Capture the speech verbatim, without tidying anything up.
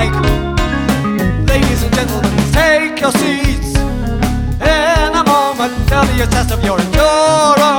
like. Ladies and gentlemen, take your seats. In a moment, tell me your test of your endurance.